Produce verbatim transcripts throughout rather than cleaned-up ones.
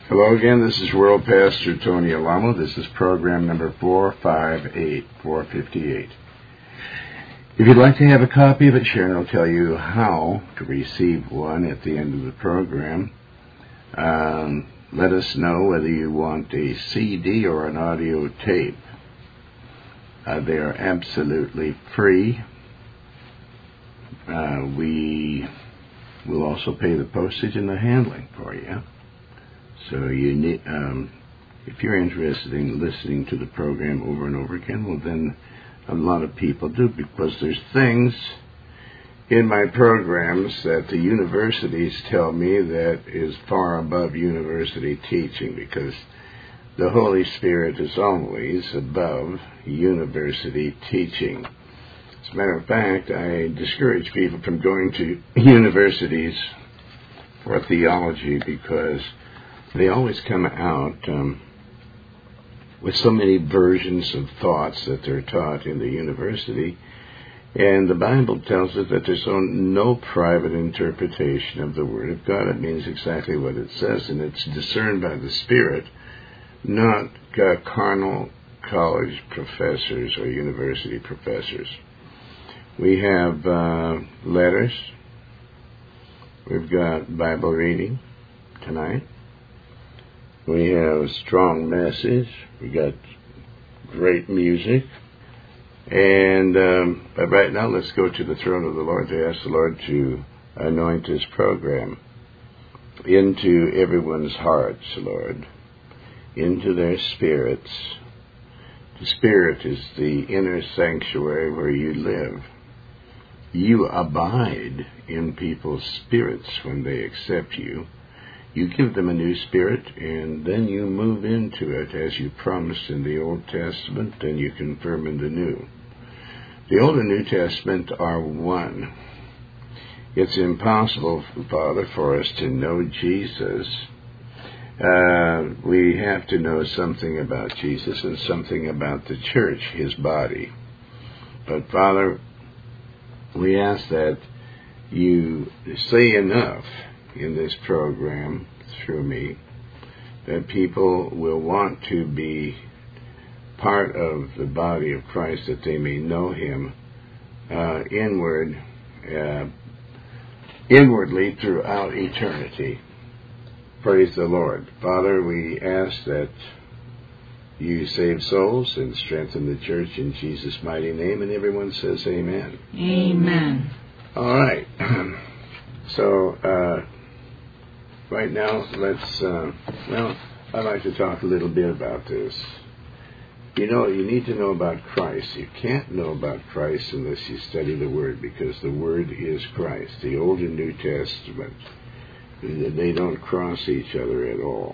Hello again, this is World Pastor Tony Alamo. This is program number four five eight, four fifty-eight. If you'd like to have a copy of it, Sharon will tell you how to receive one at the end of the program. Um, let us know whether you want a C D or an audio tape. Uh, they are absolutely free. Uh, we will also pay the postage and the handling for you. So you need, um, if you're interested in listening to the program over and over again, well then a lot of people do, because there's things in my programs that the universities tell me that is far above university teaching, because the Holy Spirit is always above university teaching. As a matter of fact, I discourage people from going to universities for theology, because they always come out um, with so many versions of thoughts that they're taught in the university. And the Bible tells us that there's no private interpretation of the Word of God. It means exactly what it says, and it's discerned by the Spirit, not uh, carnal college professors or university professors. We have uh, letters. We've got Bible reading tonight. We have a strong message. We got great music. And um, but right now, let's go to the throne of the Lord to ask the Lord to anoint His program into everyone's hearts, Lord, into their spirits. The Spirit is the inner sanctuary where you live. You abide in people's spirits when they accept you. You give them a new spirit, and then you move into it as you promised in the Old Testament, and you confirm in the New. The Old and New Testament are one. It's impossible, Father, for us to know Jesus. Uh, we have to know something about Jesus and something about the church, His body. But, Father, we ask that you say enough in this program through me that people will want to be part of the body of Christ, that they may know Him uh, inward, uh, inwardly throughout eternity. Praise the Lord. Father, we ask that you save souls and strengthen the church in Jesus' mighty name, and everyone says amen. Amen. All right. So, uh, right now, let's, uh, well, I'd like to talk a little bit about this. You know, you need to know about Christ. You can't know about Christ unless you study the Word, because the Word is Christ. The Old and New Testament, they don't cross each other at all.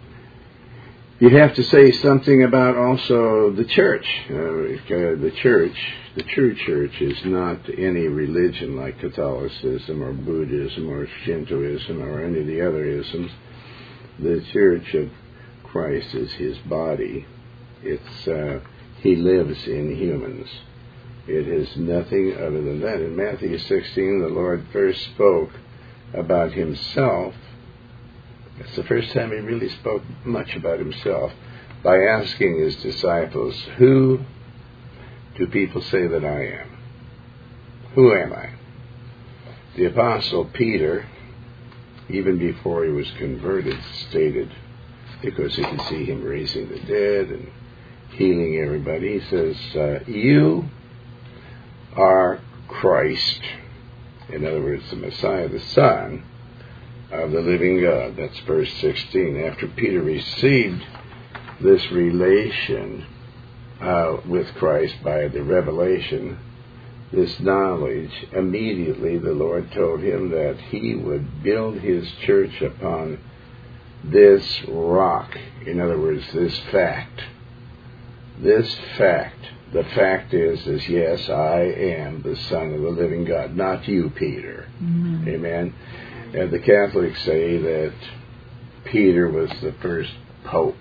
You'd have to say something about also the church. Uh, the church, the true church, is not any religion like Catholicism or Buddhism or Shintoism or any of the other isms. The church of Christ is His body. It's uh, He lives in humans. It is nothing other than that. In Matthew sixteen, the Lord first spoke about Himself. It's the first time He really spoke much about Himself, by asking His disciples, who do people say that I am? Who am I? The Apostle Peter, even before he was converted, stated, because he could see Him raising the dead and healing everybody, he says, uh, you are Christ. In other words, the Messiah, the Son of the living God. That's verse sixteen. After Peter received this relation uh, with Christ by the revelation, this knowledge, immediately the Lord told him that He would build His church upon this rock. In other words, this fact. This fact. The fact is, is yes, I am the Son of the living God, not you, Peter. Mm-hmm. Amen. And the Catholics say that Peter was the first pope.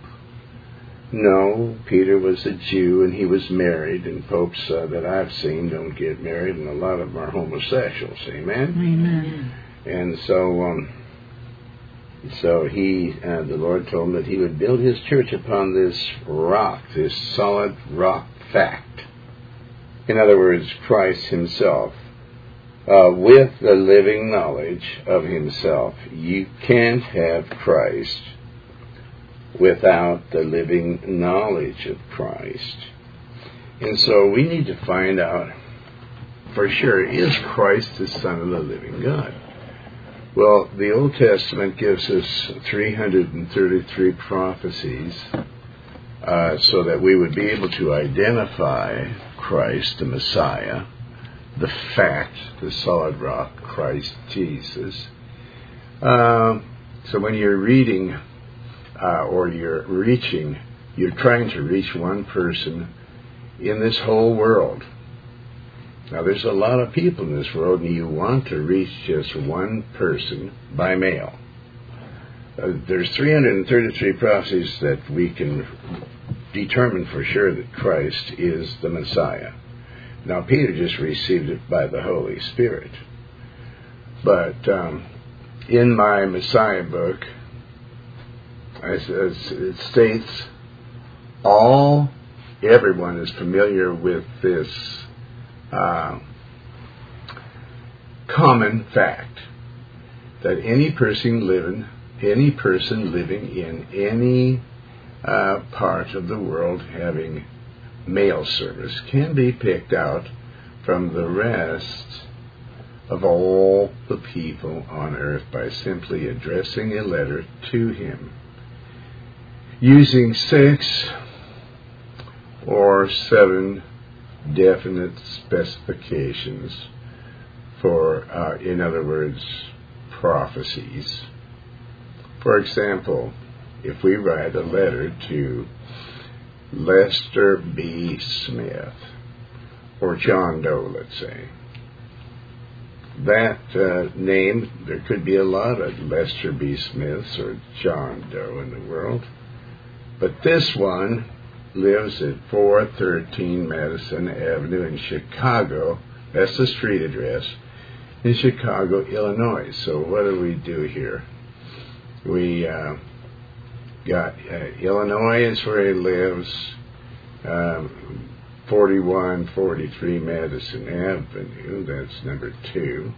No, Peter was a Jew, and he was married, and popes uh, that I've seen don't get married, and a lot of them are homosexuals. Amen? Amen. And so um, So he, uh, the Lord told him that he would build his church upon this rock, this solid rock fact. In other words, Christ himself, uh, with the living knowledge of himself. You can't have Christ without the living knowledge of Christ. And so we need to find out for sure, is Christ the Son of the living God? Well, the Old Testament gives us three hundred thirty-three prophecies uh, so that we would be able to identify Christ, the Messiah, the fact, the solid rock, Christ Jesus. Uh, so when you're reading uh, or you're reaching, you're trying to reach one person in this whole world. Now, there's a lot of people in this world, and you want to reach just one person by mail. Uh, there's three hundred thirty-three prophecies that we can determine for sure that Christ is the Messiah. Now, Peter just received it by the Holy Spirit. But um, in my Messiah book, it states all, everyone is familiar with this Uh, common fact that any person living, any person living in any uh, part of the world having mail service can be picked out from the rest of all the people on earth by simply addressing a letter to him, using six or seven definite specifications for, uh, in other words, prophecies. For example, if we write a letter to Lester B. Smith, or John Doe, let's say, that uh, name, there could be a lot of Lester B. Smiths or John Doe in the world, but this one lives at four thirteen Madison Avenue in Chicago. That's the street address in Chicago, Illinois. So what do we do here? We uh, got uh, Illinois is where he lives, um, forty-one forty-three Madison Avenue. That's number two.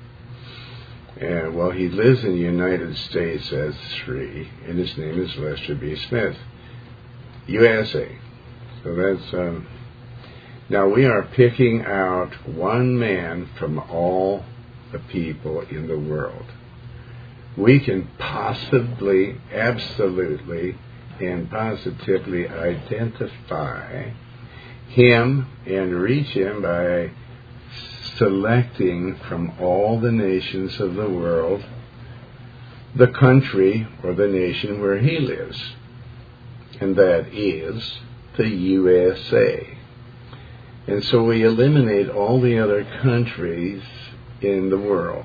And well, he lives in the United States as three, and his name is Lester B. Smith, U S A. So that's, um, now we are picking out one man from all the people in the world. We can possibly, absolutely, and positively identify him and reach him by selecting from all the nations of the world the country or the nation where he lives. And that is the U S A. And so we eliminate all the other countries in the world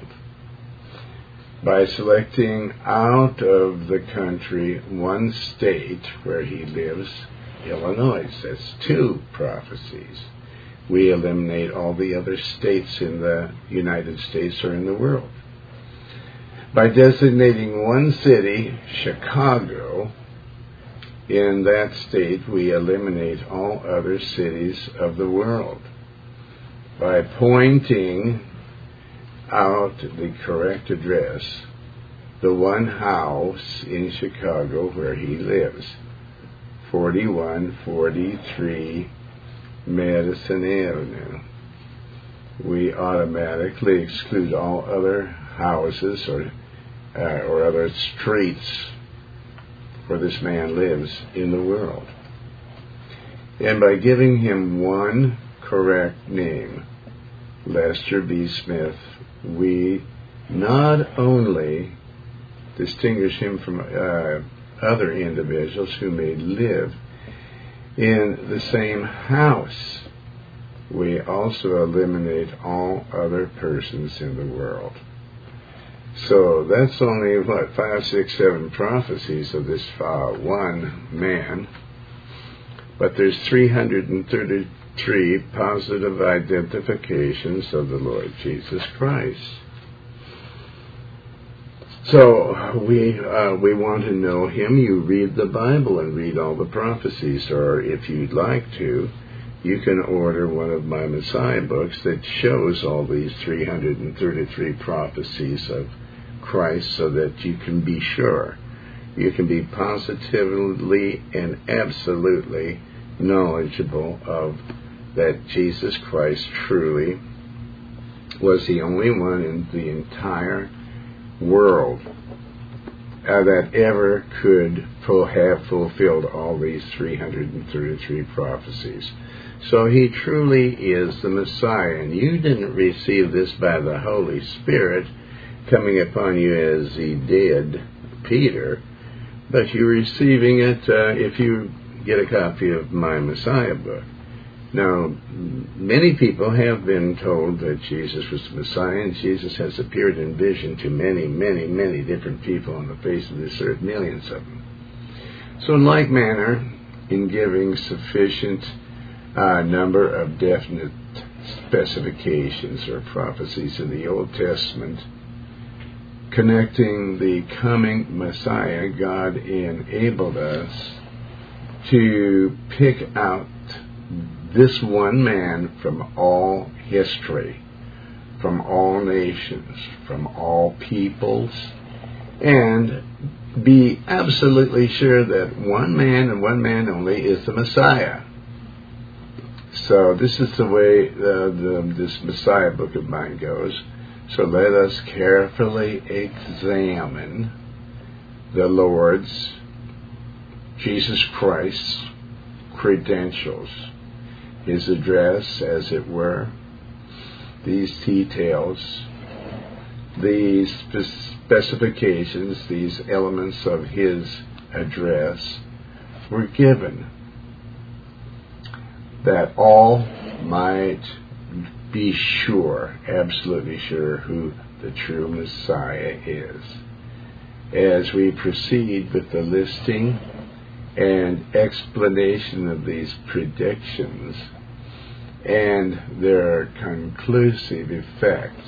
by selecting out of the country one state where he lives, Illinois. That's two prophecies. We eliminate all the other states in the United States or in the world. By designating one city, Chicago, in that state, we eliminate all other cities of the world. By pointing out the correct address, the one house in Chicago where he lives, forty-one forty-three Madison Avenue, we automatically exclude all other houses or, uh, or other streets where this man lives in the world. And by giving him one correct name, Lester B. Smith, we not only distinguish him from uh, other individuals who may live in the same house, we also eliminate all other persons in the world. So that's only, what, five, six, seven prophecies of this uh, one man. But there's three hundred thirty-three positive identifications of the Lord Jesus Christ. So we uh, we want to know him. You read the Bible and read all the prophecies, or if you'd like to, you can order one of my Messiah books that shows all these three hundred thirty-three prophecies of Christ, so that you can be sure. You can be positively and absolutely knowledgeable of that Jesus Christ truly was the only one in the entire world uh, that ever could full, have fulfilled all these three hundred thirty-three prophecies. So he truly is the Messiah, and you didn't receive this by the Holy Spirit coming upon you as he did Peter, but you're receiving it uh, if you get a copy of my Messiah book. Now, many people have been told that Jesus was the Messiah, and Jesus has appeared in vision to many, many, many different people on the face of this earth, millions of them. So in like manner, in giving sufficient uh, number of definite specifications or prophecies in the Old Testament, connecting the coming Messiah, God enabled us to pick out this one man from all history, from all nations, from all peoples, and be absolutely sure that one man and one man only is the Messiah. So this is the way uh, the, this Messiah book of mine goes. So let us carefully examine the Lord's, Jesus Christ's, credentials, his address, as it were, these details, these specifications, these elements of his address were given, that all might be sure, absolutely sure, who the true Messiah is. As we proceed with the listing and explanation of these predictions and their conclusive effect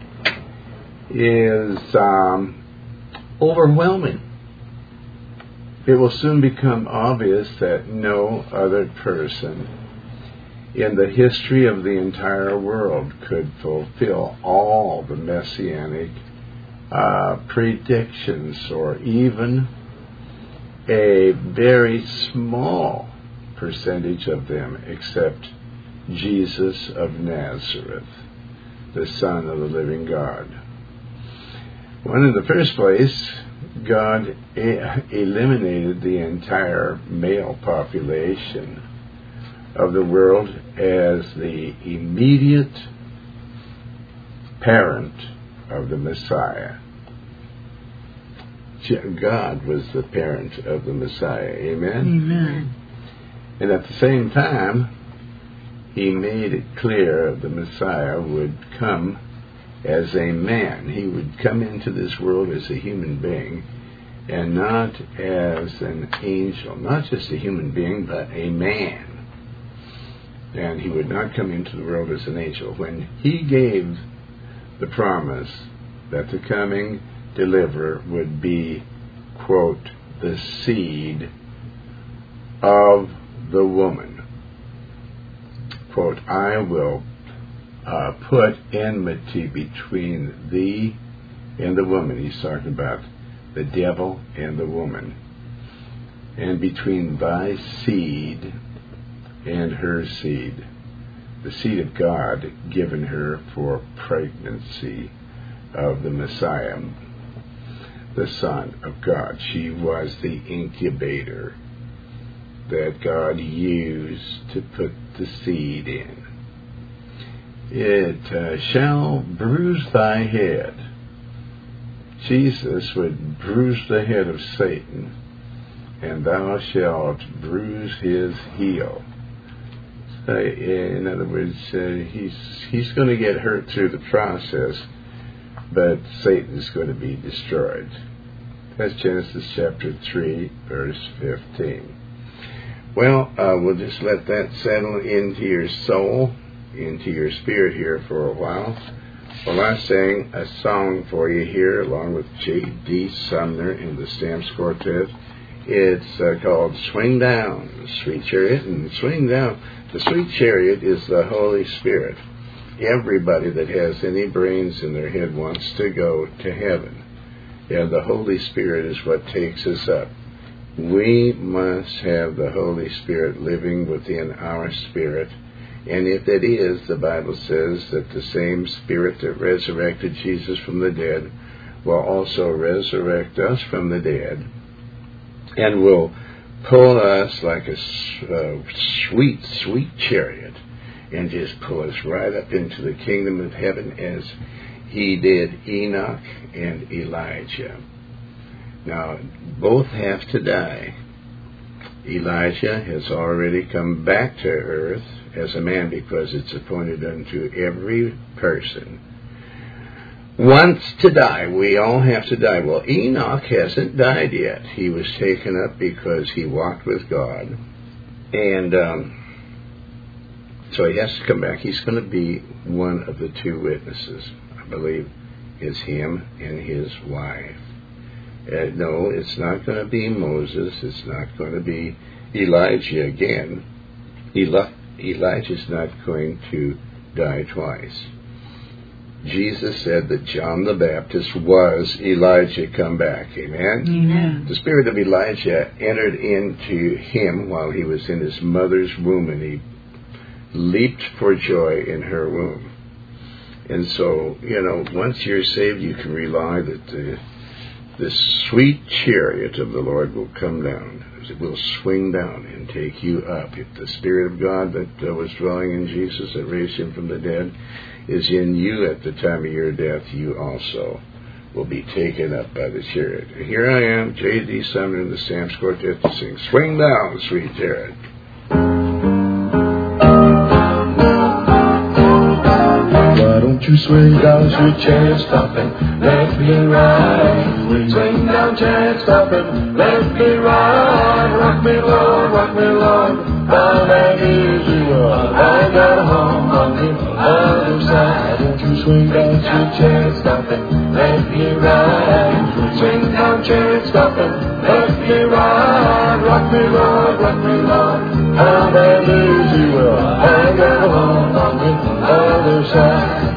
is um, overwhelming. It will soon become obvious that no other person in the history of the entire world could fulfill all the messianic uh, predictions, or even a very small percentage of them, except Jesus of Nazareth, the Son of the living God. Well, in the first place, God e- eliminated the entire male population of the world as the immediate parent of the Messiah. God was the parent of the Messiah. Amen? Amen. And at the same time, he made it clear the Messiah would come as a man. He would come into this world as a human being, and not as an angel. Not just a human being, but a man. And he would not come into the world as an angel. When he gave the promise that the coming deliverer would be, quote, the seed of the woman, quote, I will uh, put enmity between thee and the woman. He's talking about the devil and the woman, and between thy seed and her seed, the seed of God given her for pregnancy of the Messiah, the Son of God. She was the incubator that God used to put the seed in. It uh, shall bruise thy head. Jesus would bruise the head of Satan, and thou shalt bruise his heel. Uh, in other words, uh, he's he's going to get hurt through the process, but Satan's going to be destroyed. That's Genesis chapter three, verse fifteen. Well, uh, we'll just let that settle into your soul, into your spirit here for a while. Well, I sang a song for you here along with J D. Sumner and the Stamps Quartet. It's uh, called Swing Down, the Sweet Chariot. And Swing Down, the Sweet Chariot is the Holy Spirit. Everybody that has any brains in their head wants to go to heaven. And the Holy Spirit is what takes us up. We must have the Holy Spirit living within our spirit. And if it is, the Bible says that the same Spirit that resurrected Jesus from the dead will also resurrect us from the dead and will pull us like a uh, sweet, sweet chariot and just pull us right up into the kingdom of heaven as he did Enoch and Elijah. Now, both have to die. Elijah has already come back to earth as a man because it's appointed unto every person once to die. We all have to die. Well, Enoch hasn't died yet. He was taken up because he walked with God. And um, so he has to come back. He's going to be one of the two witnesses. I believe it's him and his wife. Uh, no, it's not going to be Moses. It's not going to be Elijah again. Eli- Elijah's not going to die twice. Jesus said that John the Baptist was Elijah come back. Amen? Amen. The spirit of Elijah entered into him while he was in his mother's womb, and he leaped for joy in her womb. And so, you know, once you're saved, you can rely that the, the sweet chariot of the Lord will come down. It will swing down and take you up. If the Spirit of God that uh, was dwelling in Jesus, that raised him from the dead, is in you at the time of your death, you also will be taken up by the chariot. Here I am, J D. Sumner and the Stamps Quartet to sing Swing Down, Sweet Chariot. Why don't you swing down, sweet chariot, stop and let me ride? Swing down, chariot, stop and let me ride. Rock me, Lord, rock me, Lord, down and easy. Well, I got a home on the other side. Won't you swing down, sweet chariot, stop and let me ride? Swing down, chariot, stop and let me ride. Rock me, Lord, rock me, Lord, down and easy. Well, I got a home on the other side.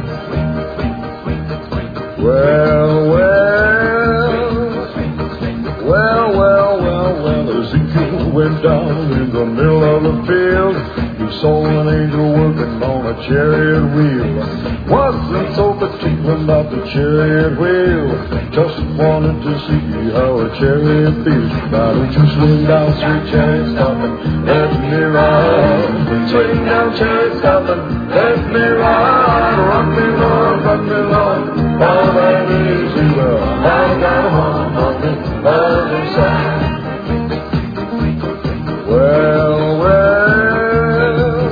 Well, well, well, well, well, well, Ezekiel went down in the middle of the field. He saw an angel working on a chariot wheel. Wasn't so particular about the chariot wheel, just wanted to see how a chariot feels. Why don't you swing down, sweet chariot, stop and let me ride? Swing down, chariot, stop and let me ride. Rock me, Lord, rock me, Lord, down and easy. Well, I got a home on the other side. Well, well,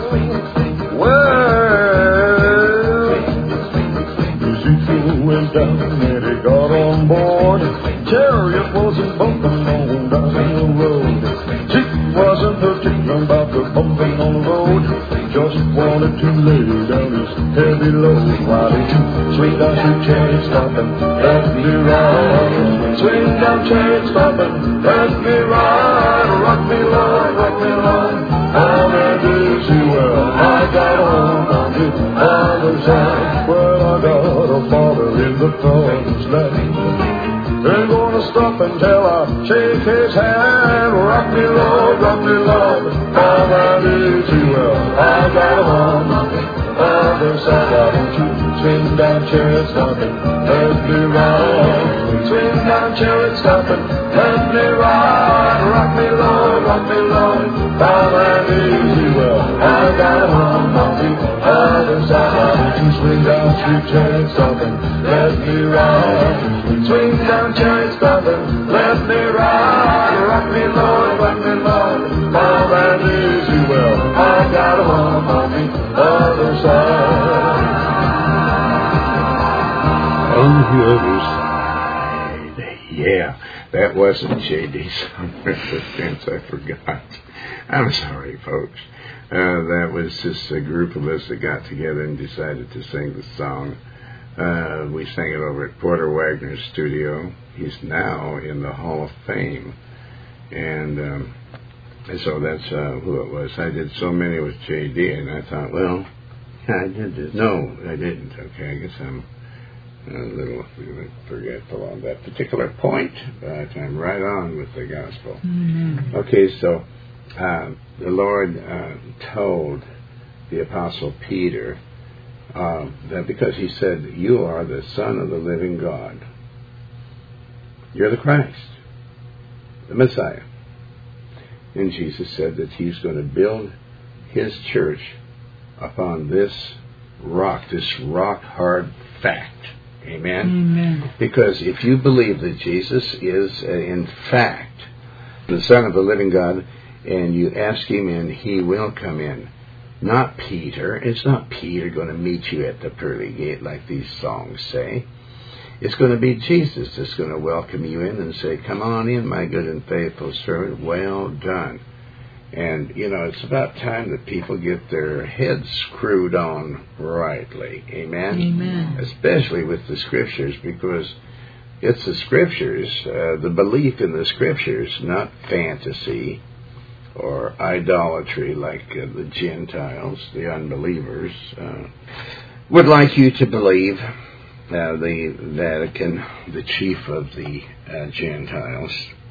well, Ezekiel went down and he got on board. Chariot wasn't bumping on down the road. Zeke wasn't particular about the bumping on the road, just wanted to lay down his heavy load. Why don't you swing down, sweet chariot, stop and let me ride? Swing down, chariot, stop and let me ride. Rock me, Lord, rock me, Lord, down and easy. Well, I got home on the other side. Well, I got a father in the promised land. Ain't gonna stop until I shake his hand. Rock me, Lord, rock me, Lord, down and easy. Well, I got a home on the other side. Why don't you swing down, chariot, stop and let me ride? Swing down, chariot, stop and let me ride. Rock me, Lord, rock me, Lord, down and easy. Well, I got a home on the other side. Why don't you swing down, sweet chariot, stop and let me ride? Swing down, chariot, stop and let me ride. Rock me, Lord, rock me, Lord, down and easy. Well, I got a home on the other side. On the other side. Yeah, that wasn't J D. Sumner, I forgot. I'm sorry, folks. Uh, that was just a group of us that got together and decided to sing the song Uh, we sang it over at Porter Wagner's studio. He's now in the Hall of Fame. And, um, and so that's uh, who it was. I did so many with J D, and I thought, well, I did this. No, I didn't. Okay, I guess I'm a little forgetful on that particular point, but I'm right on with the gospel. Mm-hmm. Okay, so uh, the Lord uh, told the Apostle Peter uh, that because he said, you are the Son of the living God. You're the Christ, the Messiah. And Jesus said that he's going to build his church upon this rock, this rock-hard fact. Amen? Amen. Because if you believe that Jesus is, uh, in fact, the Son of the living God, and you ask him in, he will come in. Not Peter. It's not Peter going to meet you at the pearly gate like these songs say. It's going to be Jesus that's going to welcome you in and say, come on in, my good and faithful servant. Well done. And, you know, it's about time that people get their heads screwed on rightly. Amen? Amen. Especially with the Scriptures, because it's the Scriptures, uh, the belief in the Scriptures, not fantasy or idolatry like uh, the Gentiles, the unbelievers, uh, would like you to believe. Uh, the Vatican, the chief of the uh, Gentiles.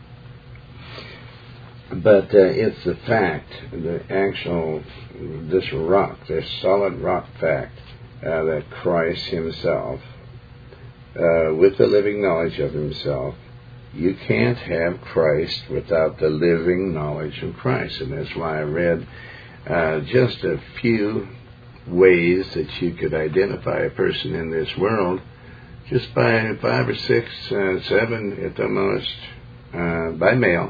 But uh, it's the fact, the actual, this rock, this solid rock fact, uh, that Christ himself, uh, with the living knowledge of himself, you can't have Christ without the living knowledge of Christ. And that's why I read uh, just a few ways that you could identify a person in this world just by five or six, uh, seven at the most, uh, by mail,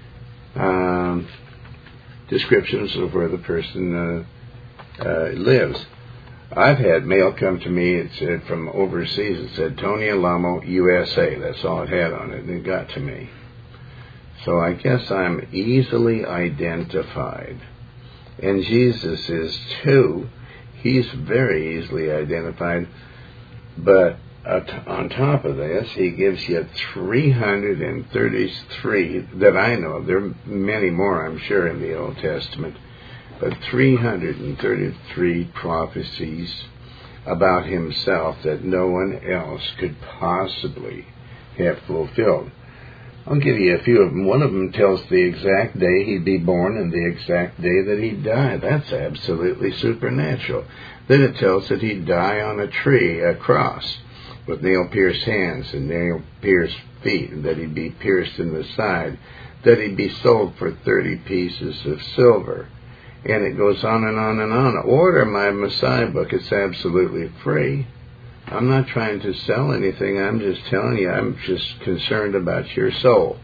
um, descriptions of where the person uh, uh, lives. I've had mail come to me, it said from overseas, it said Tony Alamo, U S A. That's all it had on it, and it got to me. So I guess I'm easily identified. And Jesus is too. He's very easily identified. But uh, t- on top of this, he gives you three hundred thirty-three, that I know of. There are many more, I'm sure, in the Old Testament. But three hundred thirty-three prophecies about himself that no one else could possibly have fulfilled. I'll give you a few of them. One of them tells the exact day he'd be born and the exact day that he'd die. That's absolutely supernatural. Then it tells that he'd die on a tree, a cross, with nail-pierced hands and nail-pierced feet, and that he'd be pierced in the side, that he'd be sold for thirty pieces of silver. And it goes on and on and on. Order my Messiah book. It's absolutely free. I'm not trying to sell anything. I'm just telling you, I'm just concerned about your soul.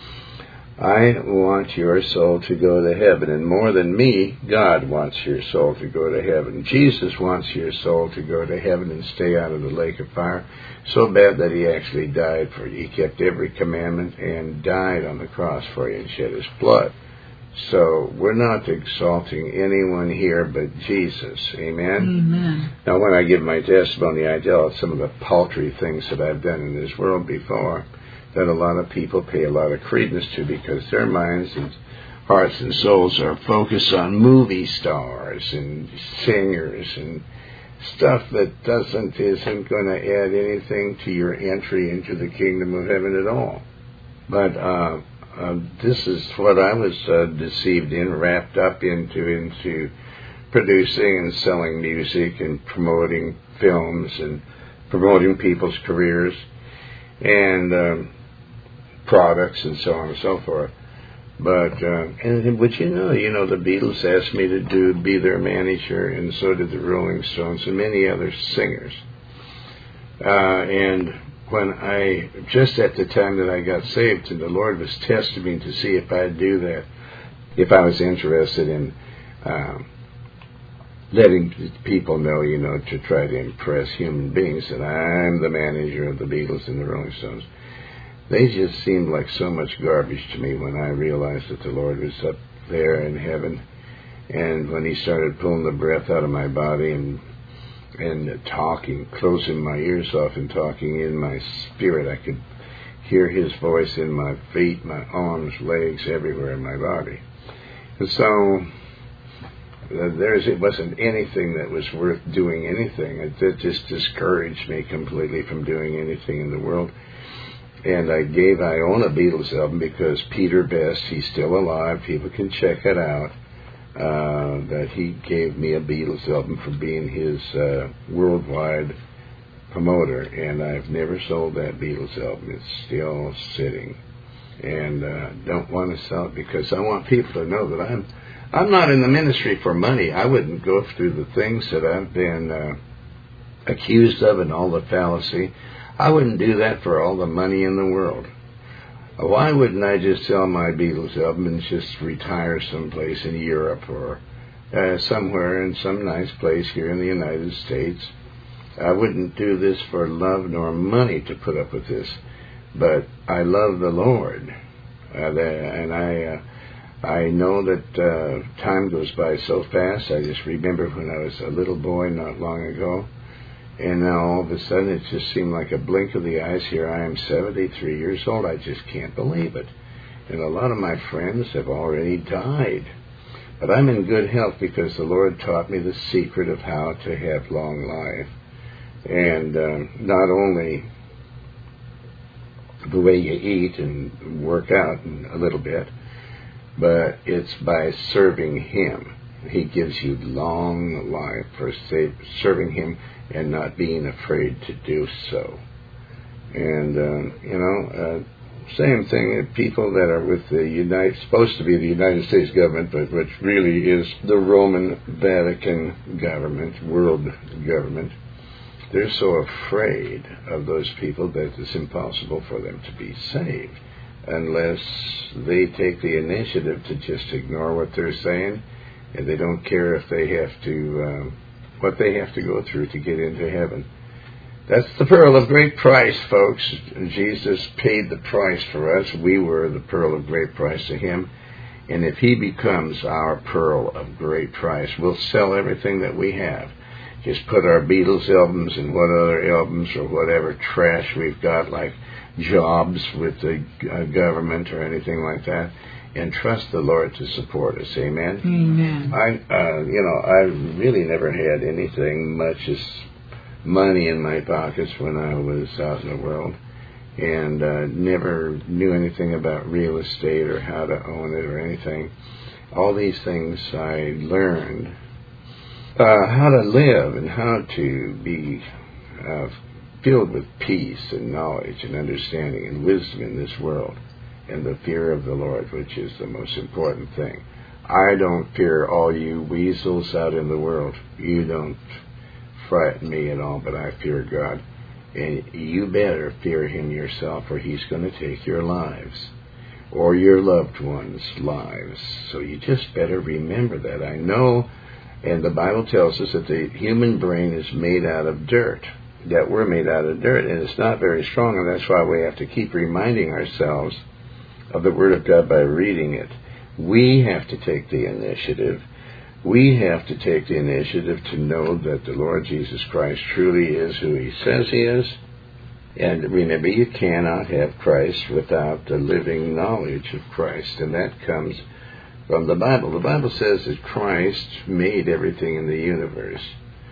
I want your soul to go to heaven. And more than me, God wants your soul to go to heaven. Jesus wants your soul to go to heaven and stay out of the lake of fire so bad that he actually died for you. He kept every commandment and died on the cross for you and shed his blood. So we're not exalting anyone here but Jesus. Amen? Amen. Now, when I give my testimony, I tell some of the paltry things that I've done in this world before that a lot of people pay a lot of credence to because their minds and hearts and souls are focused on movie stars and singers and stuff that doesn't, isn't going to add anything to your entry into the kingdom of heaven at all. But, uh, Uh, this is what I was uh, deceived in, wrapped up into, into producing and selling music and promoting films and promoting people's careers and um, products and so on and so forth. But, uh, and would you know, you know, the Beatles asked me to do be their manager, and so did the Rolling Stones and many other singers. Uh, and when I, just at the time that I got saved, and the Lord was testing me to see if I'd do that, if I was interested in um, letting people know, you know, to try to impress human beings that I'm the manager of the Beatles and the Rolling Stones. They just seemed like so much garbage to me when I realized that the Lord was up there in heaven, and when he started pulling the breath out of my body and and talking, closing my ears off and talking in my spirit. I could hear his voice in my feet, my arms, legs, everywhere in my body. And so uh, there's it wasn't anything that was worth doing anything. It, it just discouraged me completely from doing anything in the world. And I gave, I own a Beatles album because Peter Best, he's still alive, people can check it out, uh, that he gave me a Beatles album for being his uh, worldwide promoter, and I've never sold that Beatles album. It's still sitting, and uh, don't want to sell it because I want people to know that I'm I'm not in the ministry for money. I wouldn't go through the things that I've been uh, accused of and all the fallacy. I wouldn't do that for all the money in the world. Why wouldn't I just sell my Beatles album and just retire someplace in Europe or uh, somewhere in some nice place here in the United States? I wouldn't do this for love nor money to put up with this, but I love the Lord, uh, and I uh, I know that uh, time goes by so fast. I just remember when I was a little boy not long ago, and now all of a sudden it just seemed like a blink of the eyes. Here I am, seventy-three years old. I just can't believe it, and a lot of my friends have already died. But I'm in good health because the Lord taught me the secret of how to have long life. And um, not only the way you eat and work out a little bit, but it's by serving Him. He gives you long life for serving Him and not being afraid to do so. And, uh, you know, uh, same thing, people that are with the United, supposed to be the United States government, but which really is the Roman Vatican government, world government. They're so afraid of those people that it's impossible for them to be saved unless they take the initiative to just ignore what they're saying, and they don't care if they have to, um, what they have to go through to get into heaven. That's the pearl of great price, folks. Jesus paid the price for us. We were the pearl of great price to Him. And if He becomes our pearl of great price, we'll sell everything that we have. Just put our Beatles albums and what other albums or whatever trash we've got, like jobs with the uh, government or anything like that, and trust the Lord to support us. Amen? Amen. I, uh, you know, I really never had anything much as money in my pockets when I was out in the world, and uh, never knew anything about real estate or how to own it or anything. All these things I learned. Uh, how to live and how to be uh, filled with peace and knowledge and understanding and wisdom in this world, and the fear of the Lord, which is the most important thing. I don't fear all you weasels out in the world. You don't frighten me at all, but I fear God. And you better fear Him yourself, or He's going to take your lives or your loved ones' lives. So you just better remember that. I know. And the Bible tells us that the human brain is made out of dirt, that we're made out of dirt, and it's not very strong, and that's why we have to keep reminding ourselves of the Word of God by reading it. We have to take the initiative. We have to take the initiative to know that the Lord Jesus Christ truly is who He says He is. And remember, you cannot have Christ without the living knowledge of Christ, and that comes from the Bible. The Bible says that Christ made everything in the universe.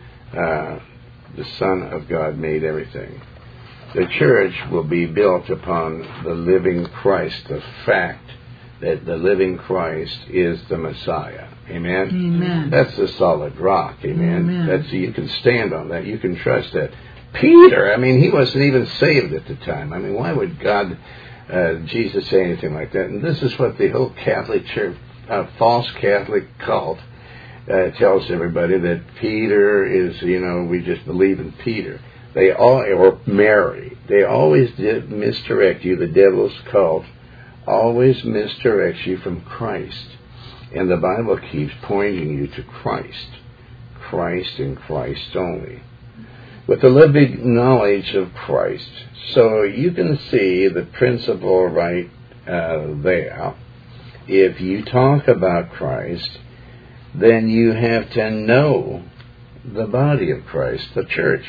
Uh, the Son of God made everything. The church will be built upon the living Christ, the fact that the living Christ is the Messiah. Amen? Amen. That's the solid rock. Amen? Amen. That's, you can stand on that. You can trust that. Peter, I mean, he wasn't even saved at the time. I mean, why would God, uh, Jesus say anything like that? And this is what the whole Catholic Church, a false Catholic cult, uh, tells everybody, that Peter is, you know, we just believe in Peter. They all, or Mary, they always did misdirect you. The devil's cult always misdirects you from Christ. And the Bible keeps pointing you to Christ. Christ and Christ only. With the living knowledge of Christ. So you can see the principle right uh, there. If you talk about Christ, then you have to know the body of Christ, the church.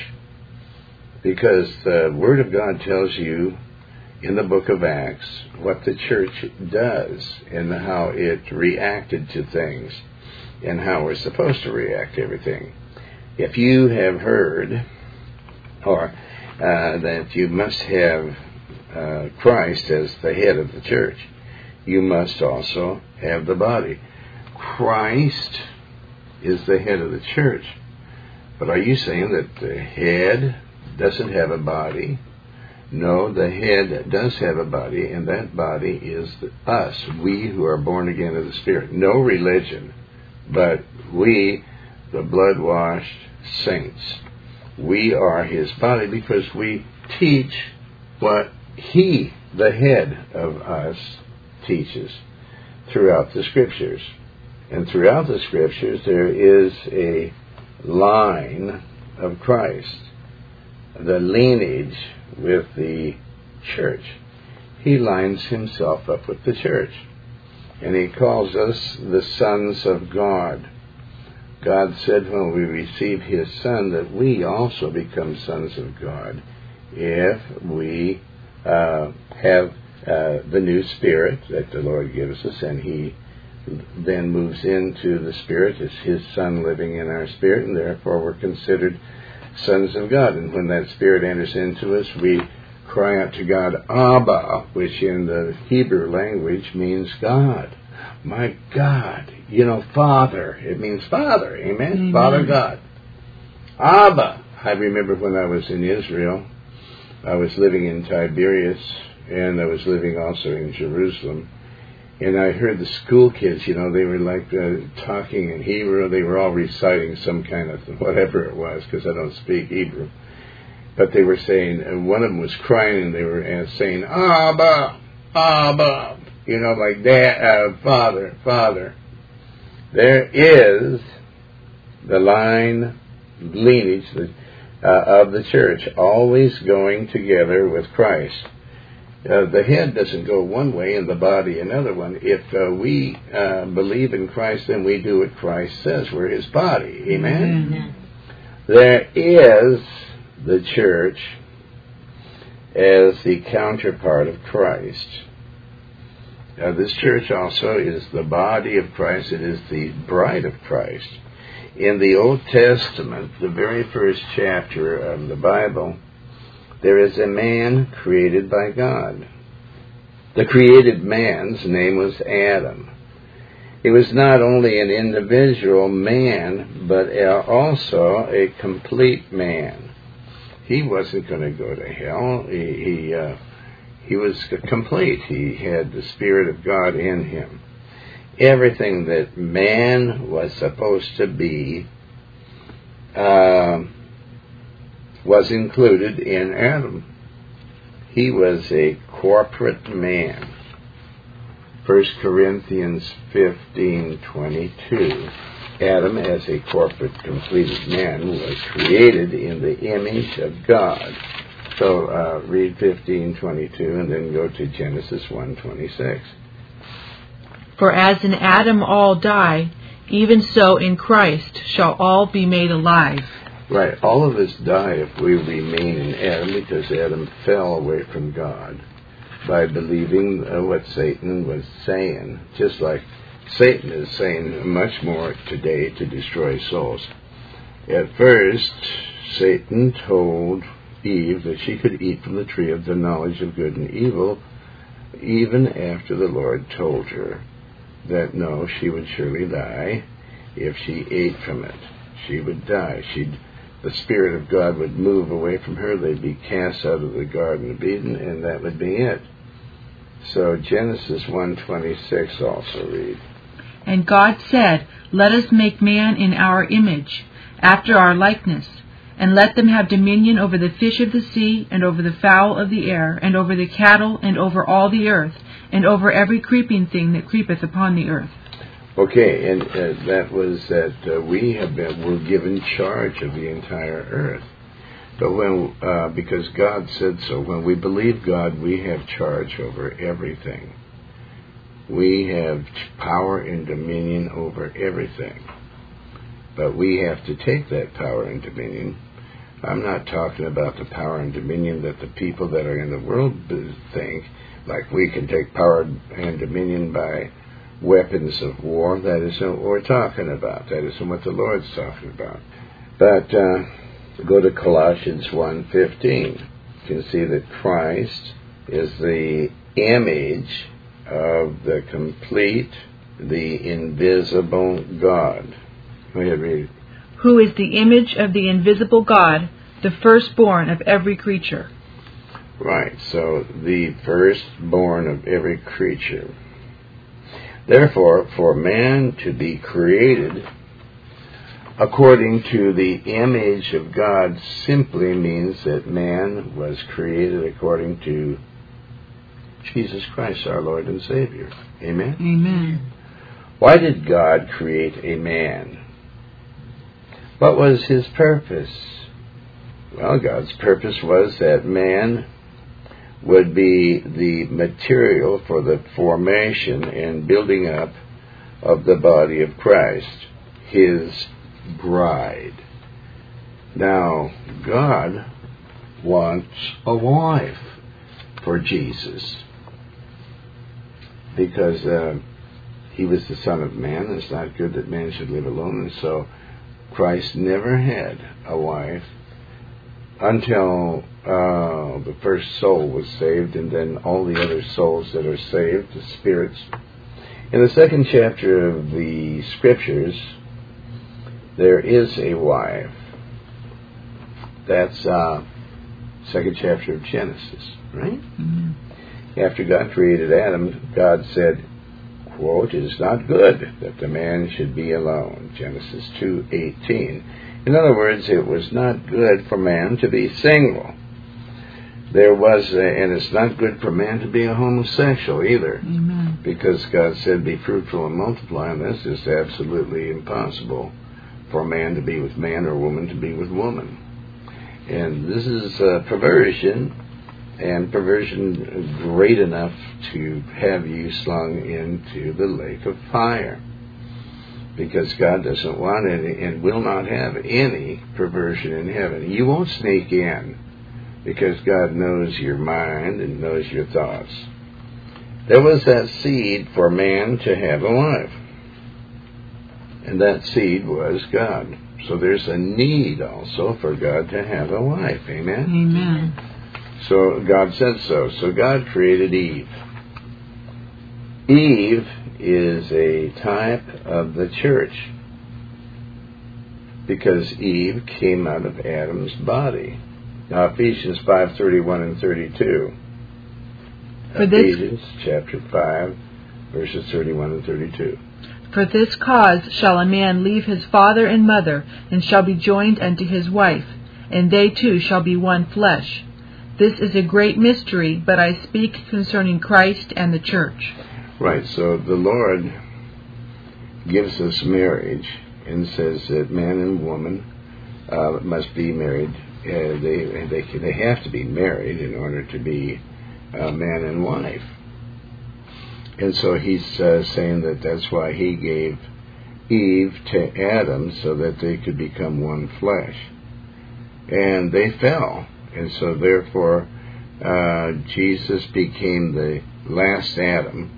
Because the Word of God tells you in the book of Acts what the church does and how it reacted to things and how we're supposed to react to everything. If you have heard or uh, that you must have uh, Christ as the head of the church, you must also have the body. Christ is the head of the church. But are you saying that the head doesn't have a body? No, the head does have a body, and that body is us, we who are born again of the Spirit. No religion, but we, the blood-washed saints. We are His body because we teach what He, the head of us, teaches throughout the Scriptures. And throughout the Scriptures there is a line of Christ, the lineage with the church. He lines Himself up with the church. And He calls us the sons of God. God said when we receive His Son that we also become sons of God if we uh, have uh, the new Spirit that the Lord gives us, and He then moves into the Spirit as His Son living in our spirit, and therefore we're considered sons of God. And when that Spirit enters into us, we cry out to God, Abba, which in the Hebrew language means God. My God. You know, Father. It means Father. Amen? Amen. Father God. Abba. I remember when I was in Israel, I was living in Tiberias, and I was living also in Jerusalem. And I heard the school kids, you know, they were like uh, talking in Hebrew. They were all reciting some kind of whatever it was, because I don't speak Hebrew. But they were saying, and one of them was crying, and they were uh, saying, Abba, Abba, you know, like that, uh, Father, Father. There is the line, lineage uh, of the church, always going together with Christ. Uh, the head doesn't go one way and the body another one. If uh, we uh, believe in Christ, then we do what Christ says. We're His body. Amen? Mm-hmm. There is the church as the counterpart of Christ. Uh, this church also is the body of Christ. It is the bride of Christ. In the Old Testament, the very first chapter of the Bible, there is a man created by God. The created man's name was Adam. He was not only an individual man, but also a complete man. He wasn't going to go to hell. He he, uh, he was complete. He had the Spirit of God in him. Everything that man was supposed to be uh, was included in Adam. He was a corporate man. First Corinthians fifteen twenty-two. Adam, as a corporate, completed man, was created in the image of God. So uh, read fifteen twenty-two and then go to Genesis one twenty-six. For as in Adam all die, even so in Christ shall all be made alive. Right. All of us die if we remain in Adam, because Adam fell away from God by believing uh, what Satan was saying. Just like Satan is saying much more today to destroy souls. At first, Satan told Eve that she could eat from the tree of the knowledge of good and evil, even after the Lord told her that no, she would surely die if she ate from it. She would die. She'd The Spirit of God would move away from her. They'd be cast out of the Garden of Eden, and that would be it. So Genesis one twenty-six also read. And God said, Let us make man in our image, after our likeness, and let them have dominion over the fish of the sea, and over the fowl of the air, and over the cattle, and over all the earth, and over every creeping thing that creepeth upon the earth. Okay, and uh, that was that uh, we have been were given charge of the entire earth. But when uh, because God said so, when we believe God, we have charge over everything. We have power and dominion over everything. but we have to take that power and dominion. I'm not talking about the power and dominion that the people that are in the world think, like we can take power and dominion by weapons of war. That isn't what we're talking about. That isn't what the Lord's talking about. But uh, go to Colossians one fifteen. You can see that Christ is the image of the complete, the invisible God. Go ahead, read it. Who is the image of the invisible God, the firstborn of every creature. Right, so the firstborn of every creature. Therefore, for man to be created according to the image of God simply means that man was created according to Jesus Christ, our Lord and Savior. Amen? Amen. Why did God create a man? What was his purpose? Well, God's purpose was that man would be the material for the formation and building up of the body of Christ, his bride. Now, God wants a wife for Jesus because uh, he was the Son of Man, and it's not good that man should live alone, and so Christ never had a wife until uh, the first soul was saved, and then all the other souls that are saved, the spirits. In the second chapter of the Scriptures, there is a wife. That's uh, second chapter of Genesis, right? Mm-hmm. After God created Adam, God said, quote, "It is not good that the man should be alone." Genesis two eighteen. In other words, it was not good for man to be single. There was, a, and it's not good for man to be a homosexual either. Amen. Because God said, "Be fruitful and multiply," and this is absolutely impossible for man to be with man or woman to be with woman. And this is uh, perversion, and perversion great enough to have you slung into the lake of fire. Because God doesn't want any and will not have any perversion in heaven. You won't sneak in because God knows your mind and knows your thoughts. There was that seed for man to have a wife. And that seed was God. So there's a need also for God to have a wife. Amen? Amen. So God said so. So God created Eve. Eve is a type of the church because Eve came out of Adam's body. Now Ephesians five thirty-one and thirty-two. For this, Ephesians chapter five, verses thirty-one and thirty-two. For this cause shall a man leave his father and mother, and shall be joined unto his wife, and they two shall be one flesh. This is a great mystery, but I speak concerning Christ and the church. Right, so the Lord gives us marriage and says that man and woman uh, must be married. Uh, they, they they have to be married in order to be uh, man and wife. And so he's uh, saying that that's why he gave Eve to Adam so that they could become one flesh. And they fell. And so therefore uh, Jesus became the last Adam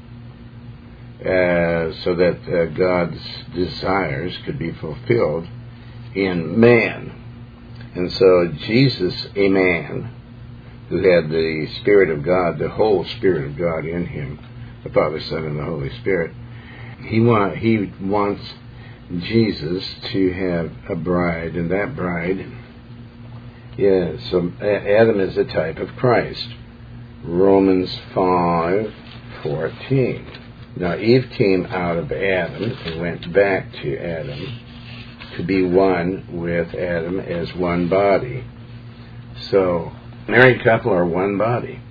uh, so that uh, God's desires could be fulfilled in man. And so Jesus, a man who had the Spirit of God, the whole Spirit of God in him, the Father, Son, and the Holy Spirit, he want he wants Jesus to have a bride, and that bride, yeah, so Adam is a type of Christ. Romans five fourteen. Now Eve came out of Adam and went back to Adam to be one with Adam as one body. So married couple are one body.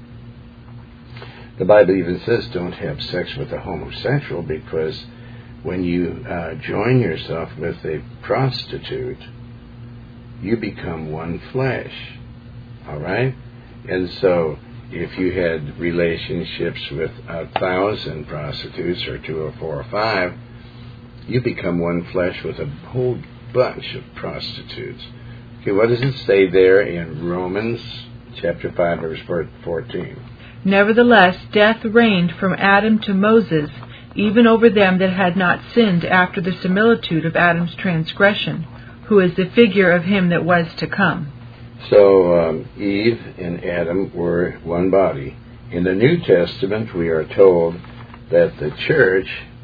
The Bible even says don't have sex with a homosexual, because when you uh, join yourself with a prostitute, you become one flesh. All right? And so if you had relationships with a thousand prostitutes, or two or four or five, you become one flesh with a whole bunch of prostitutes. Okay, what does it say there in Romans chapter five, verse fourteen? Nevertheless, death reigned from Adam to Moses, even over them that had not sinned after the similitude of Adam's transgression, who is the figure of him that was to come. So um, Eve and Adam were one body. In the New Testament, we are told that the church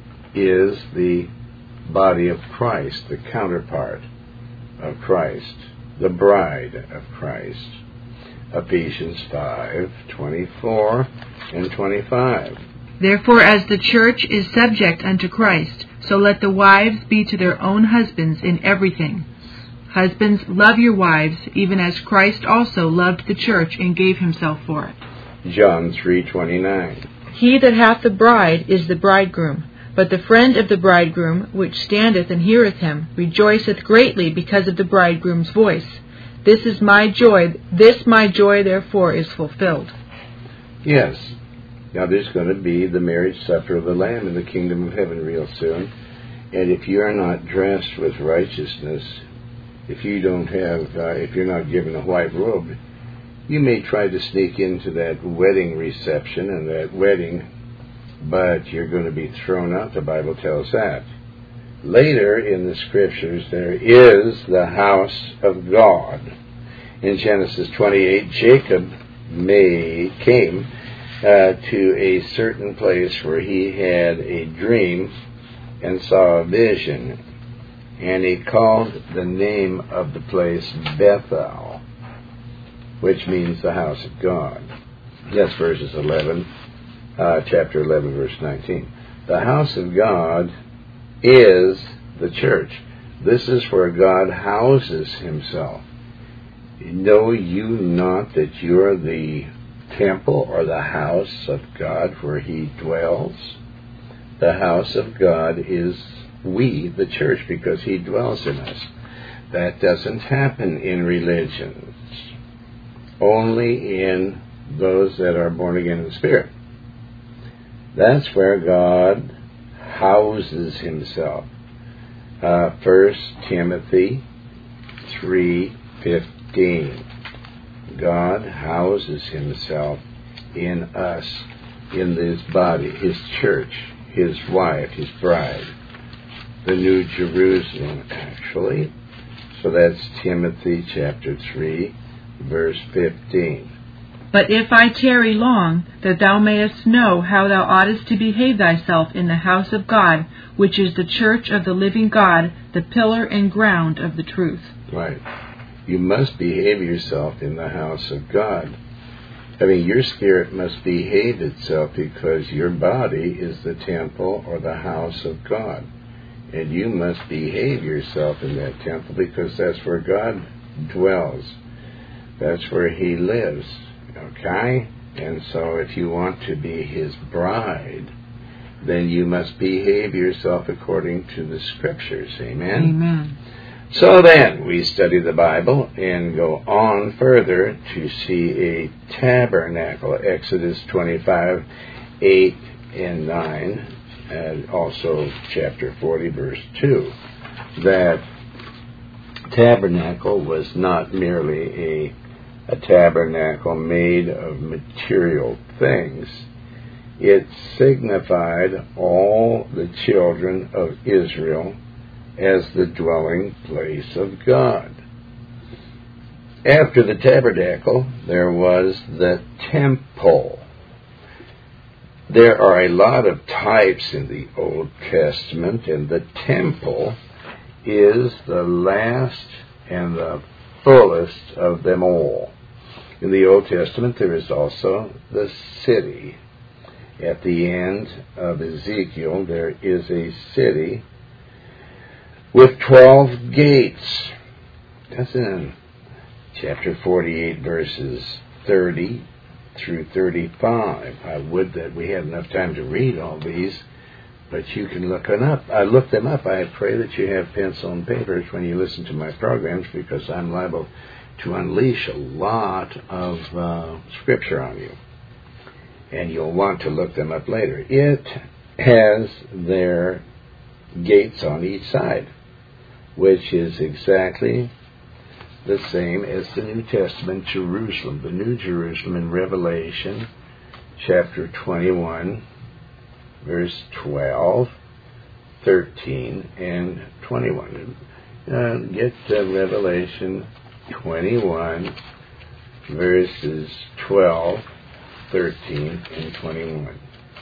is the body of Christ, the counterpart of Christ, the bride of Christ. Ephesians five, twenty-four and twenty-five. Therefore, as the church is subject unto Christ, so let the wives be to their own husbands in everything. Husbands, love your wives, even as Christ also loved the church and gave himself for it. John three twenty-nine. He that hath the bride is the bridegroom, but the friend of the bridegroom, which standeth and heareth him, rejoiceth greatly because of the bridegroom's voice. This is my joy, this my joy therefore is fulfilled. Yes. Now there's going to be the marriage supper of the Lamb in the kingdom of heaven real soon. And if you are not dressed with righteousness, if you don't have, uh, if you're not given a white robe, you may try to sneak into that wedding reception and that wedding, but you're going to be thrown out. The Bible tells that. Later in the Scriptures, there is the house of God. In Genesis twenty-eight, Jacob may, came uh, to a certain place where he had a dream and saw a vision. And he called the name of the place Bethel, which means the house of God. That's verses eleven, uh, chapter eleven, verse nineteen. The house of God is the church. This is where God houses himself. Know you not that you are the temple or the house of God where he dwells? The house of God is we, the church, because he dwells in us. That doesn't happen in religions. Only in those that are born again in the Spirit. That's where God houses himself. Uh, First Timothy three fifteen. God houses himself in us, in this body, his church, his wife, his bride. The New Jerusalem, actually. So that's Timothy chapter three, verse fifteen. But if I tarry long, that thou mayest know how thou oughtest to behave thyself in the house of God, which is the church of the living God, the pillar and ground of the truth. Right. You must behave yourself in the house of God. I mean, your spirit must behave itself because your body is the temple or the house of God. And you must behave yourself in that temple because that's where God dwells. That's where he lives. Okay? And so if you want to be his bride, then you must behave yourself according to the Scriptures. Amen? Amen. So then, we study the Bible and go on further to see a tabernacle. Exodus twenty-five, eight and nine, and also chapter forty, verse two. That tabernacle was not merely a a tabernacle made of material things. It signified all the children of Israel as the dwelling place of God. After the tabernacle, there was the temple. There are a lot of types in the Old Testament, and the temple is the last and the fullest of them all. In the Old Testament, there is also the city. At the end of Ezekiel, there is a city with twelve gates. That's in chapter forty-eight, verses thirty through thirty-five. I would that we had enough time to read all these, but you can look them up. I look them up. I pray that you have pencil and papers when you listen to my programs, because I'm liable to unleash a lot of uh, scripture on you. And you'll want to look them up later. It has their gates on each side. which is exactly the same as the New Testament Jerusalem. The New Jerusalem in Revelation chapter twenty-one, verse twelve, thirteen, and twenty-one. Uh, get uh, Revelation twenty-one, verses twelve, thirteen, and twenty-one.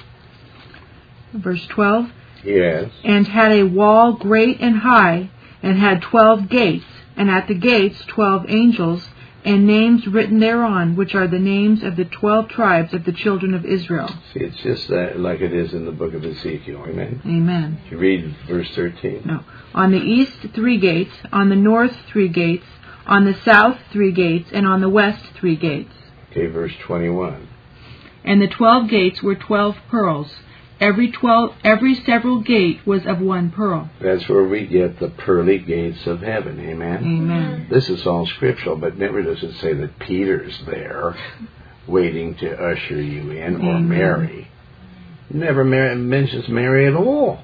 Verse twelve. Yes. And had a wall great and high, and had twelve gates, and at the gates twelve angels, and names written thereon, which are the names of the twelve tribes of the children of Israel. See, it's just that, like it is in the book of Ezekiel. Amen? Amen. You read verse thirteen. No. On the east three gates, on the north three gates, on the south three gates, and on the west three gates. Okay, verse twenty-one. And the twelve gates were twelve pearls. Every twelve, every several gate was of one pearl. That's where we get the pearly gates of heaven. Amen? Amen. This is all scriptural, but never does it say that Peter's there waiting to usher you in, or Amen. Mary. Never Mary, mentions Mary at all.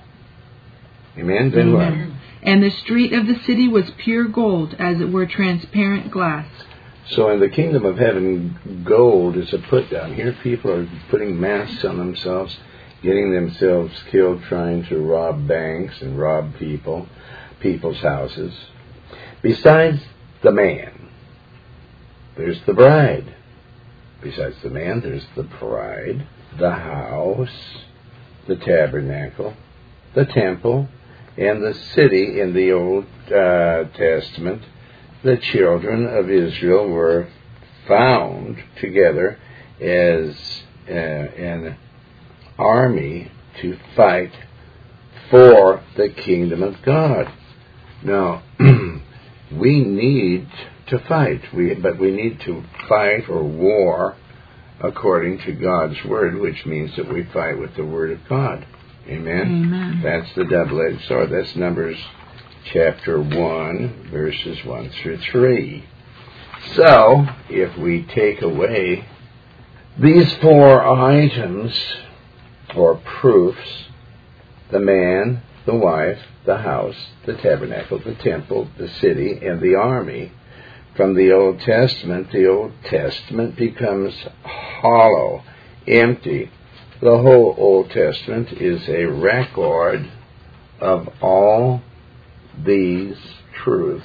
Amen? Then Amen. what? And the street of the city was pure gold, as it were transparent glass. So in the kingdom of heaven, gold is a put down. Here people are putting masks on themselves, getting themselves killed trying to rob banks and rob people, people's houses. Besides the man, there's the bride. Besides the man, there's the bride, the house, the tabernacle, the temple, and the city. In the Old uh, Testament, the children of Israel were found together as uh, an army to fight for the kingdom of God. Now, we need to fight, we, but we need to fight or war according to God's word, which means that we fight with the word of God. Amen? Amen. That's the double-edged sword. That's Numbers chapter one, verses one through three. So, if we take away these four items, or proofs, the man, the wife, the house, the tabernacle, the temple, the city, and the army, from the Old Testament, the Old Testament becomes hollow, empty. The whole Old Testament is a record of all these truths,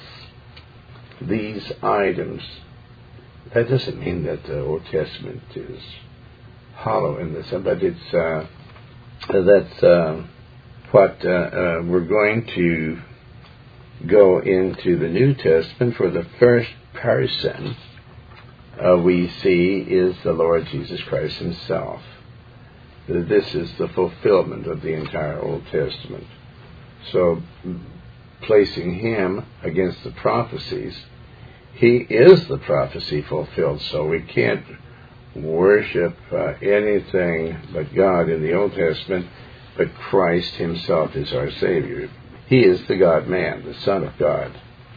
these items. That doesn't mean that the Old Testament is hollow in this, but it's uh, that's uh, what uh, uh, we're going to go into the New Testament. For the first person uh, we see is the Lord Jesus Christ himself. This is the fulfillment of the entire Old Testament. So, placing him against the prophecies, he is the prophecy fulfilled, so we can't worship uh, anything but God in the Old Testament, but Christ himself is our Savior. He is the God-man, the Son of God,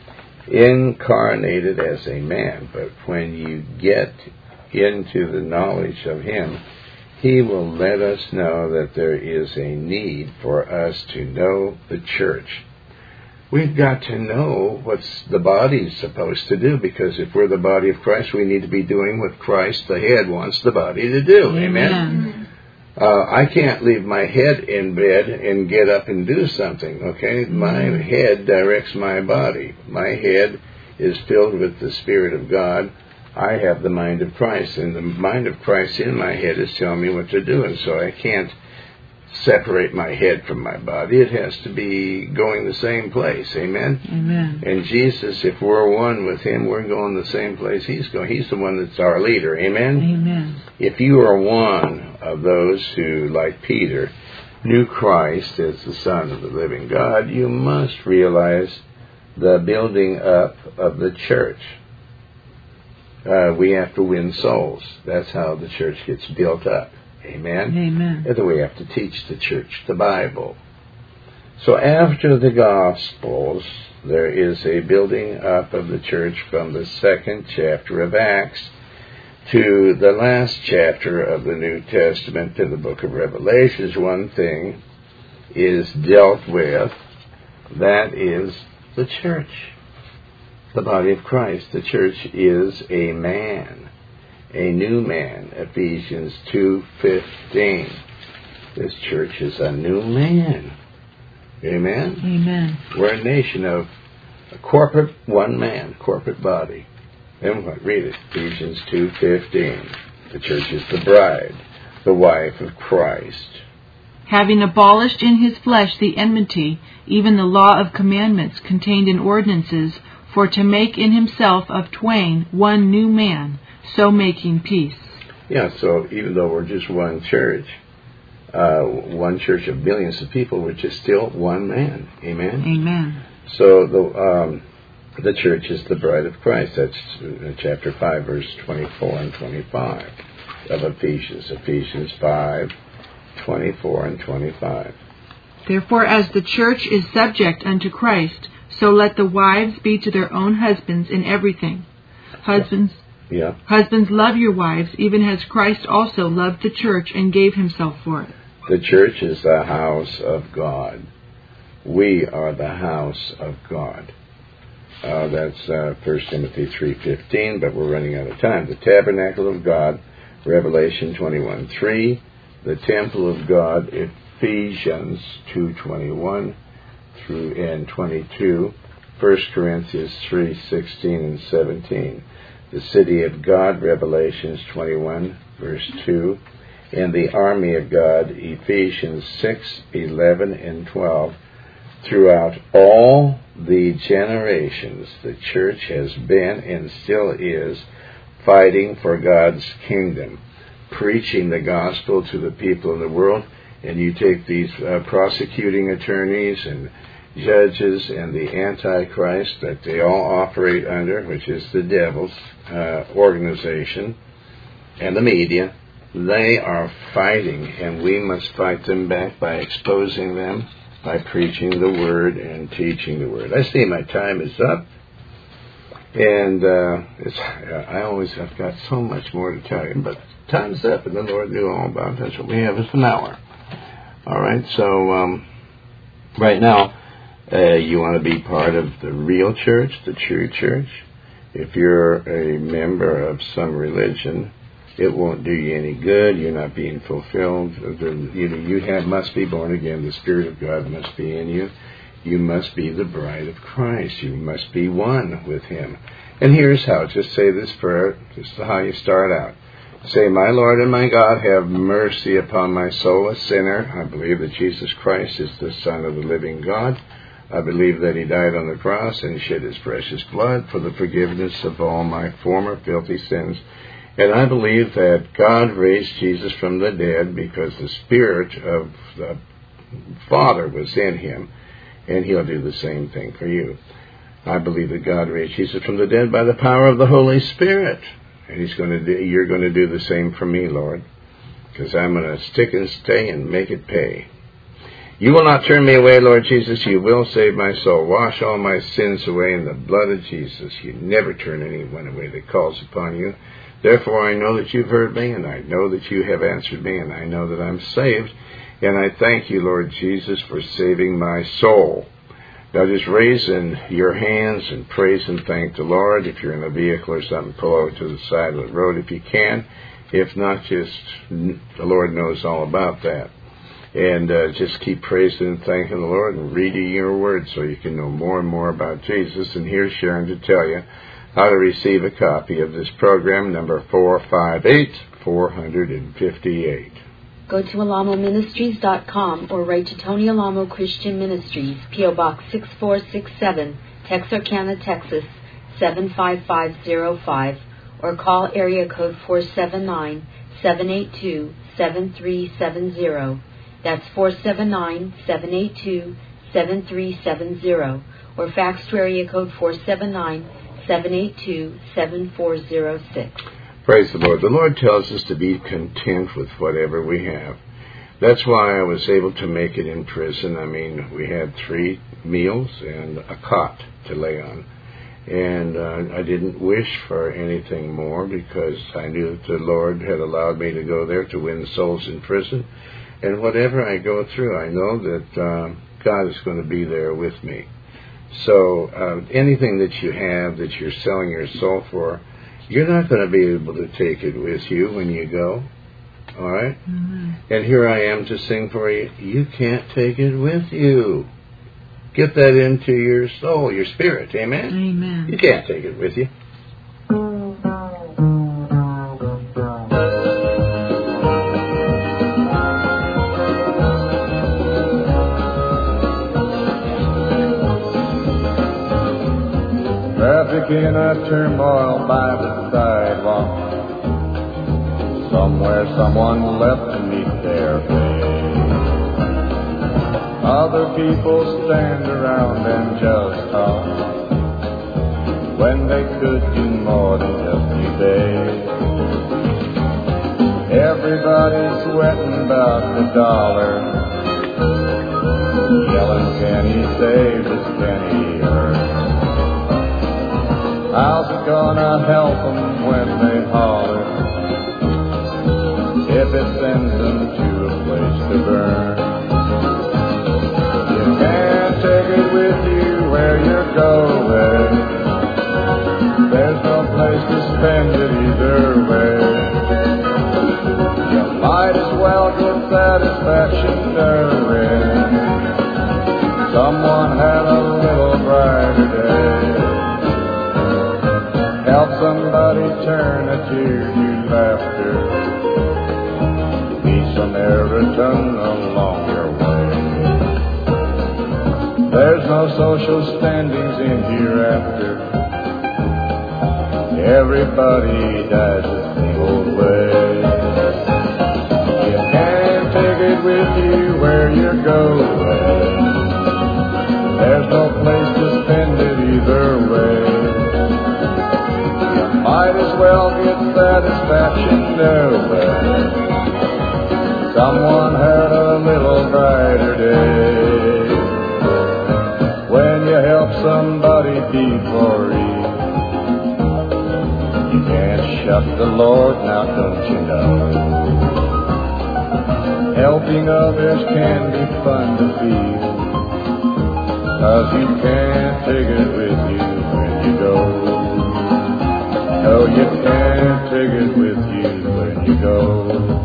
incarnated as a man. But when you get into the knowledge of him, he will let us know that there is a need for us to know the church. We've got to know what the body's supposed to do, because if we're the body of Christ, we need to be doing what Christ, the head, wants the body to do. Amen? Amen. Uh, I can't leave my head in bed and get up and do something, okay? Mm-hmm. My head directs my body. My head is filled with the Spirit of God. I have the mind of Christ, and the mind of Christ in my head is telling me what to do, and so I can't separate my head from my body. It has to be going the same place. Amen? Amen. And Jesus, if we're one with him, we're going the same place he's going. He's the one that's our leader. Amen? Amen. If you are one of those who, like Peter, knew Christ as the Son of the living God, you must realize the building up of the church. Uh, we have to win souls. That's how the church gets built up. Amen? Amen. And then we have to teach the church the Bible. So after the Gospels, there is a building up of the church from the second chapter of Acts to the last chapter of the New Testament, to the book of Revelations. One thing is dealt with, that is the church, the body of Christ. The church is a man, a new man, Ephesians two fifteen. This church is a new man. Amen? Amen. We're a nation of a corporate one man, corporate body. Then what? Read it. Ephesians two fifteen. The church is the bride, the wife of Christ. Having abolished in his flesh the enmity, even the law of commandments contained in ordinances, for to make in himself of twain one new man, so making peace. Yeah, so even though we're just one church, uh, one church of billions of people, we're just still one man. Amen? Amen. So the um, the church is the bride of Christ. That's chapter five, verse twenty-four and twenty-five of Ephesians. Ephesians five, twenty-four and twenty-five. Therefore, as the church is subject unto Christ, so let the wives be to their own husbands in everything. Husbands, yeah. Husbands, love your wives, even as Christ also loved the church and gave himself for it. The church is the house of God. We are the house of God. Uh, that's uh, First Timothy three fifteen, but we're running out of time. The tabernacle of God, Revelation twenty-one three. The temple of God, Ephesians two twenty-one through and twenty-two. First Corinthians three sixteen and seventeen. The city of God, Revelations twenty-one, verse two. And the army of God, Ephesians six eleven and twelve. Throughout all the generations, the church has been and still is fighting for God's kingdom, preaching the gospel to the people in the world. And you take these uh, prosecuting attorneys and judges and the Antichrist that they all operate under, which is the devil's uh, organization, and the media. They are fighting, and we must fight them back by exposing them, by preaching the word and teaching the word. I see my time is up, and uh, it's, I always have got so much more to tell you, but time's up, and the Lord knew all about it. That's what we have is an hour. All right, so um, right now, uh, you want to be part of the real church, the true church. If you're a member of some religion, it won't do you any good. You're not being fulfilled. The, you know, you have, must be born again. The Spirit of God must be in you. You must be the bride of Christ. You must be one with Him. And here's how. Just say this prayer. This is how you start out. Say, my Lord and my God, have mercy upon my soul, a sinner. I believe that Jesus Christ is the Son of the living God. I believe that He died on the cross and shed His precious blood for the forgiveness of all my former filthy sins. And I believe that God raised Jesus from the dead because the Spirit of the Father was in Him, and He'll do the same thing for you. I believe that God raised Jesus from the dead by the power of the Holy Spirit. And He's going to do, you're going to do the same for me, Lord, because I'm going to stick and stay and make it pay. You will not turn me away, Lord Jesus. You will save my soul. Wash all my sins away in the blood of Jesus. You never turn anyone away that calls upon you. Therefore, I know that you've heard me, and I know that you have answered me, and I know that I'm saved. And I thank you, Lord Jesus, for saving my soul. Now just raise in your hands and praise and thank the Lord. If you're in a vehicle or something, pull over to the side of the road if you can. If not, just the Lord knows all about that. And uh, just keep praising and thanking the Lord and reading your word so you can know more and more about Jesus. And here's Sharon to tell you how to receive a copy of this program, number four five eight, four five eight. Go to alamo ministries dot com or write to Tony Alamo Christian Ministries, P O Box six four six seven, Texarkana, Texas seven five five zero five, or call area code four seven nine, seven eight two, seven three seven zero. That's four seven nine, seven eight two, seven three seven zero, or fax to area code four seven nine, seven eight two, seven four zero six. Praise the Lord. The Lord tells us to be content with whatever we have. That's why I was able to make it in prison. I mean, we had three meals and a cot to lay on. And uh, I didn't wish for anything more because I knew that the Lord had allowed me to go there to win souls in prison. And whatever I go through, I know that uh, God is going to be there with me. So uh, anything that you have that you're selling your soul for, you're not going to be able to take it with you when you go. All right? Mm-hmm. And here I am to sing for you. You can't take it with you. Get that into your soul, your spirit. Amen? Amen. You can't take it with you. Traffic in a turmoil by the sidewalk. Somewhere someone left to meet their fate. Other people stand around and just talk when they could do more than just debate. Everybody's sweating about the dollar, yelling, can he save us, can he earn? How's it gonna help them when they holler if it sends them to a place to burn? You can't take it with you where you're going. There's no place to spend it either way. You might as well get satisfaction knowing someone had a little brighter day. Help somebody turn a tear to laughter. Be some serotonin along your way. There's no social standings in hereafter. Everybody dies the same old way. You can't take it with you where you're going. There's no place to spend it either way. Might as well get satisfaction knowing someone had a little brighter day. When you help somebody be free, you can't shut the Lord, now don't you know? Helping others can be fun to feel, 'cause you can't take it with you when you go. No, you can't take it with you when you go.